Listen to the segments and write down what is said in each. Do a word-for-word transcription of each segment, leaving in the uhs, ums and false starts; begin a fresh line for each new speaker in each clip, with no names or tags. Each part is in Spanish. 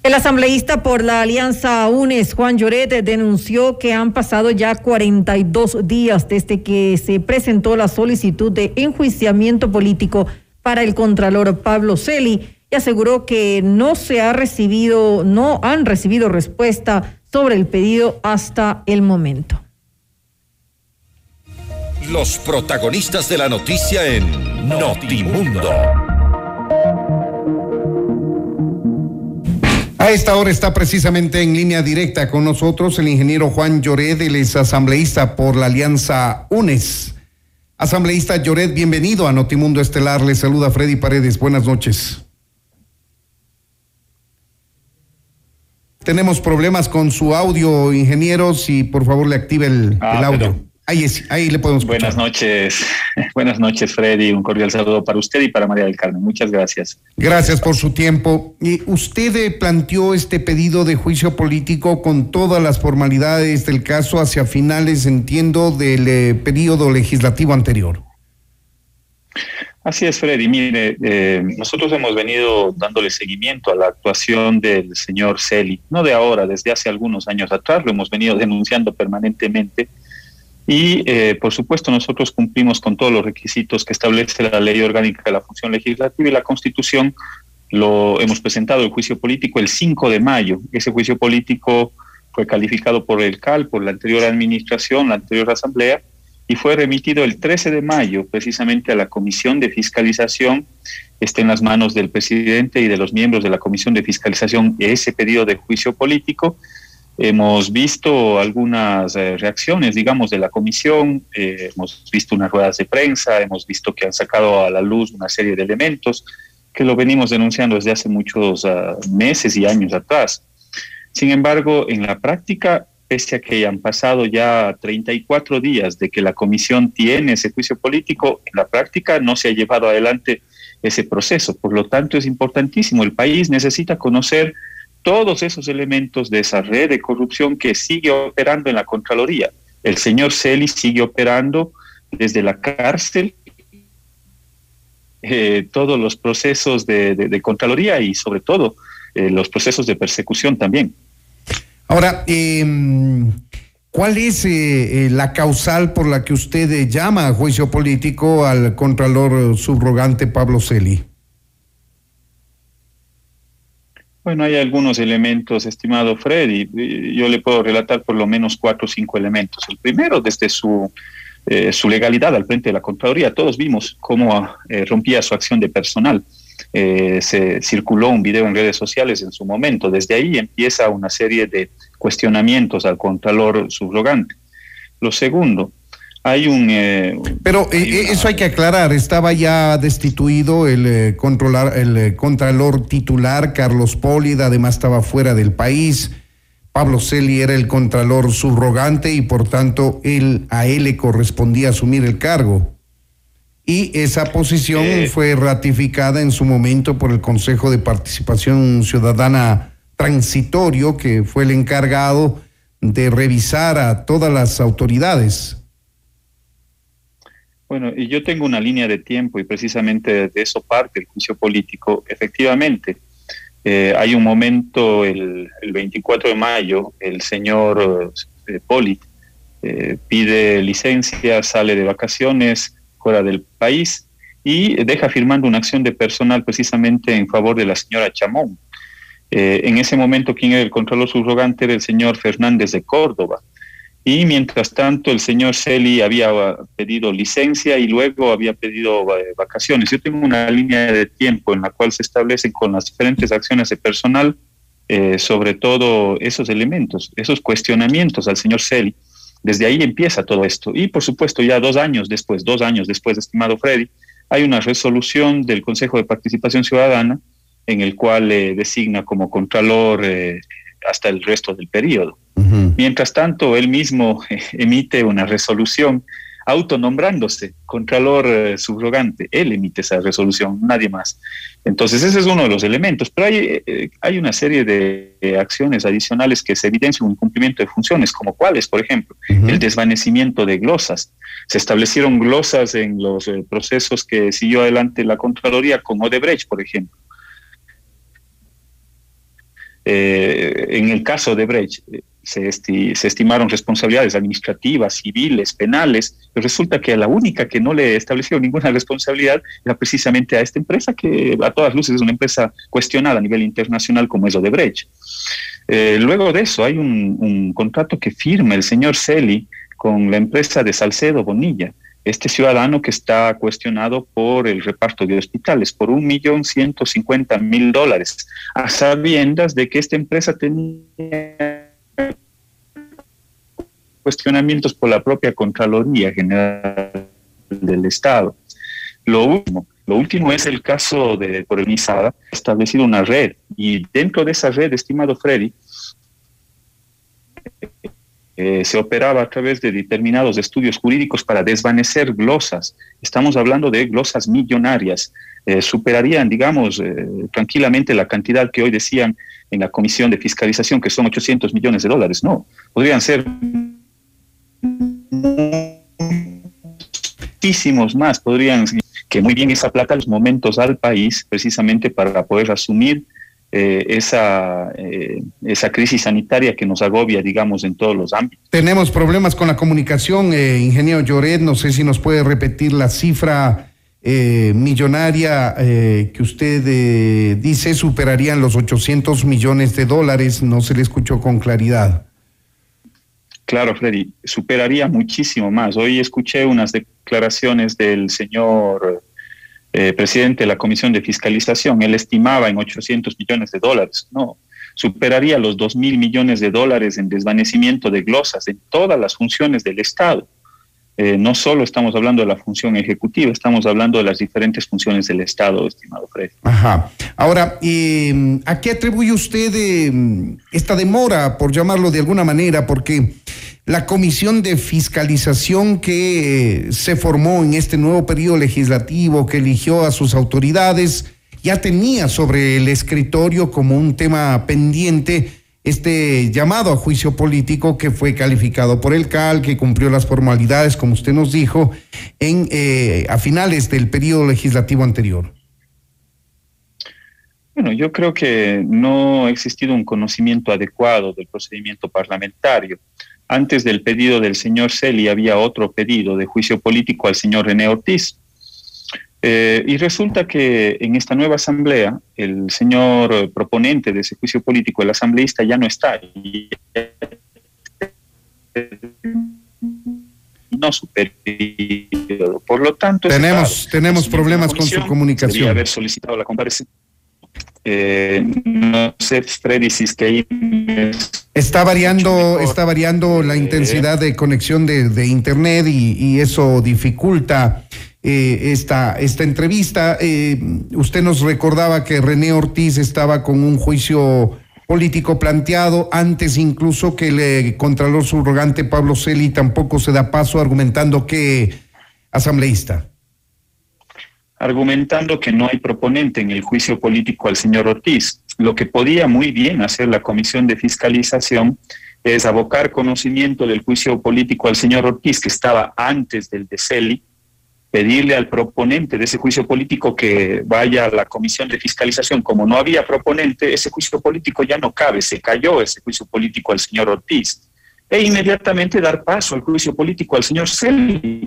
El asambleísta por la Alianza UNES, Juan Lloret, denunció que han pasado ya cuarenta y dos días desde que se presentó la solicitud de enjuiciamiento político para el contralor Pablo Celi y aseguró que no se ha recibido, no han recibido respuesta sobre el pedido hasta el momento.
Los protagonistas de la noticia en Notimundo.
A esta hora está precisamente en línea directa con nosotros el ingeniero Juan Lloret, él es asambleísta por la Alianza UNES. Asambleísta Lloret, bienvenido a Notimundo Estelar, le saluda Freddy Paredes, buenas noches. Tenemos problemas con su audio, ingeniero, si por favor le active el, ah, el audio. Pero... Ahí, es, ahí le podemos escuchar.
Buenas noches, buenas noches Freddy, un cordial saludo para usted y para María del Carmen, muchas gracias.
Gracias por su tiempo. Y usted planteó este pedido de juicio político con todas las formalidades del caso hacia finales, entiendo, del eh, periodo legislativo anterior.
Así es, Freddy, mire, eh, nosotros hemos venido dándole seguimiento a la actuación del señor Celi, no de ahora, desde hace algunos años atrás, lo hemos venido denunciando permanentemente. Y, eh, por supuesto, nosotros cumplimos con todos los requisitos que establece la Ley Orgánica de la Función Legislativa y la Constitución. Lo hemos presentado el juicio político el cinco de mayo. Ese juicio político fue calificado por el C A L, por la anterior administración, la anterior asamblea, y fue remitido el trece de mayo precisamente a la Comisión de Fiscalización. Está en las manos del presidente y de los miembros de la Comisión de Fiscalización ese pedido de juicio político. Hemos visto algunas eh, reacciones, digamos, de la comisión, eh, hemos visto unas ruedas de prensa, hemos visto que han sacado a la luz una serie de elementos que lo venimos denunciando desde hace muchos uh, meses y años atrás. Sin embargo, en la práctica, pese a que han pasado ya treinta y cuatro días de que la comisión tiene ese juicio político, en la práctica no se ha llevado adelante ese proceso. Por lo tanto, es importantísimo, el país necesita conocer todos esos elementos de esa red de corrupción que sigue operando en la Contraloría. El señor Celi sigue operando desde la cárcel, eh, todos los procesos de, de, de Contraloría y sobre todo eh, los procesos de persecución también.
Ahora, eh, ¿cuál es eh, la causal por la que usted eh, llama a juicio político al contralor subrogante Pablo Celi?
Bueno, hay algunos elementos, estimado Freddy. Yo le puedo relatar por lo menos cuatro o cinco elementos. El primero, desde su, eh, su legalidad al frente de la Contraloría. Todos vimos cómo eh, rompía su acción de personal. Eh, se circuló un video en redes sociales en su momento. Desde ahí empieza una serie de cuestionamientos al Contralor subrogante. Lo segundo, hay un... Eh,
Pero eh, hay una... eso hay que aclarar, estaba ya destituido el, eh, controlar, el eh, contralor titular, Carlos Pólida, además estaba fuera del país. Pablo Celi era el contralor subrogante y por tanto él, a él le correspondía asumir el cargo. Y esa posición eh, fue ratificada en su momento por el Consejo de Participación Ciudadana Transitorio, que fue el encargado de revisar a todas las autoridades.
Bueno, y yo tengo una línea de tiempo y precisamente de eso parte el juicio político. Efectivamente, eh, hay un momento, el, el veinticuatro de mayo, el señor eh, Poli eh, pide licencia, sale de vacaciones fuera del país y deja firmando una acción de personal precisamente en favor de la señora Chamón. Eh, en ese momento, quien era el contralor subrogante era el señor Fernández de Córdoba. Y mientras tanto el señor Celi había pedido licencia y luego había pedido eh, vacaciones. Yo tengo una línea de tiempo en la cual se establecen con las diferentes acciones de personal, eh, sobre todo esos elementos, esos cuestionamientos al señor Celi. Desde ahí empieza todo esto. Y por supuesto ya dos años después, dos años después, estimado Freddy, hay una resolución del Consejo de Participación Ciudadana en el cual eh, designa como contralor eh, hasta el resto del periodo. Uh-huh. Mientras tanto, él mismo eh, emite una resolución autonombrándose Contralor eh, subrogante. Él emite esa resolución, nadie más. Entonces, ese es uno de los elementos. Pero hay, eh, hay una serie de eh, acciones adicionales que se evidencian un incumplimiento de funciones, como cuáles, por ejemplo, uh-huh. el desvanecimiento de glosas. Se establecieron glosas en los eh, procesos que siguió adelante la Contraloría con Odebrecht, por ejemplo. Eh, en el caso de Brecht, se, esti se estimaron responsabilidades administrativas, civiles, penales, pero resulta que la única que no le estableció ninguna responsabilidad era precisamente a esta empresa, que a todas luces es una empresa cuestionada a nivel internacional como es Odebrecht. Eh, luego de eso hay un, un contrato que firma el señor Celi con la empresa de Salcedo Bonilla, este ciudadano que está cuestionado por el reparto de hospitales, por un millón ciento cincuenta mil dólares, a sabiendas de que esta empresa tenía cuestionamientos por la propia Contraloría General del Estado. Lo último, lo último es el caso de por el MISADA, ha establecido una red, y dentro de esa red, estimado Freddy, eh, se operaba a través de determinados estudios jurídicos para desvanecer glosas. Estamos hablando de glosas millonarias, eh, superarían, digamos, eh, tranquilamente la cantidad que hoy decían en la Comisión de Fiscalización, que son ochocientos millones de dólares. No, podrían ser muchísimos más, podrían que muy bien esa plata los momentos al país precisamente para poder asumir eh, esa, eh, esa crisis sanitaria que nos agobia, digamos, en todos los ámbitos.
Tenemos problemas con la comunicación, eh, ingeniero Lloret, no sé si nos puede repetir la cifra eh, millonaria eh, que usted eh, dice superarían los ochocientos millones de dólares, no se le escuchó con claridad.
Claro, Freddy, superaría muchísimo más. Hoy escuché unas declaraciones del señor eh, presidente de la Comisión de Fiscalización. Él estimaba en ochocientos millones de dólares. No, superaría los dos mil millones de dólares en desvanecimiento de glosas en todas las funciones del Estado. Eh, no solo estamos hablando de la función ejecutiva, estamos hablando de las diferentes funciones del Estado, estimado Freddy.
Ajá. Ahora, eh, ¿a qué atribuye usted eh, esta demora, por llamarlo de alguna manera? Porque la comisión de fiscalización que eh, se formó en este nuevo periodo legislativo, que eligió a sus autoridades, ya tenía sobre el escritorio como un tema pendiente este llamado a juicio político que fue calificado por el C A L, que cumplió las formalidades, como usted nos dijo, en eh, a finales del periodo legislativo anterior.
Bueno, yo creo que no ha existido un conocimiento adecuado del procedimiento parlamentario. Antes del pedido del señor Celi había otro pedido de juicio político al señor René Ortiz. Eh, y resulta que en esta nueva asamblea, el señor proponente de ese juicio político, el asambleísta, ya no está. No su periodo. Por lo tanto,
tenemos, tenemos problemas con su comunicación.
Debería haber solicitado la comparecencia. Eh, no sé, Freddy, si es que ahí
está variando, está variando la intensidad de conexión de, de internet y, y eso dificulta eh, esta, esta entrevista. Eh, usted nos recordaba que René Ortiz estaba con un juicio político planteado antes incluso que el eh, contralor subrogante Pablo Celi tampoco se da paso, argumentando que asambleísta.
Argumentando que no hay proponente en el juicio político al señor Ortiz. Lo que podía muy bien hacer la Comisión de Fiscalización es abocar conocimiento del juicio político al señor Ortiz, que estaba antes del de Celi, pedirle al proponente de ese juicio político que vaya a la Comisión de Fiscalización. Como no había proponente, ese juicio político ya no cabe, se cayó ese juicio político al señor Ortiz. E inmediatamente dar paso al juicio político al señor Celi.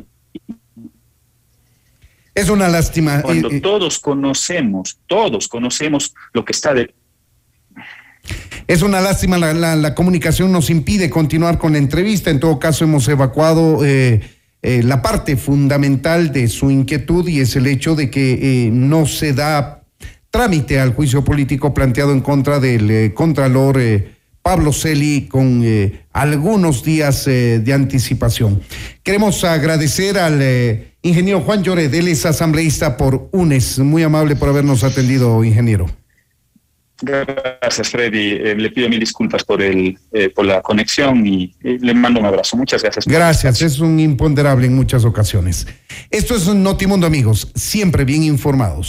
Es una lástima.
Cuando
eh,
todos conocemos, todos conocemos lo que está de...
Es una lástima, la, la, la comunicación nos impide continuar con la entrevista. En todo caso, hemos evacuado eh, eh, la parte fundamental de su inquietud, y es el hecho de que eh, no se da trámite al juicio político planteado en contra del eh, contralor eh, Pablo Celi con eh, algunos días eh, de anticipación. Queremos agradecer al eh, ingeniero Juan Lloret, él es asambleísta por UNES. Muy amable por habernos atendido, ingeniero.
Gracias, Freddy. Eh, le pido mil disculpas por el eh, por la conexión y eh, le mando un abrazo. Muchas gracias.
Gracias, es un imponderable en muchas ocasiones. Esto es Notimundo, amigos, siempre bien informados.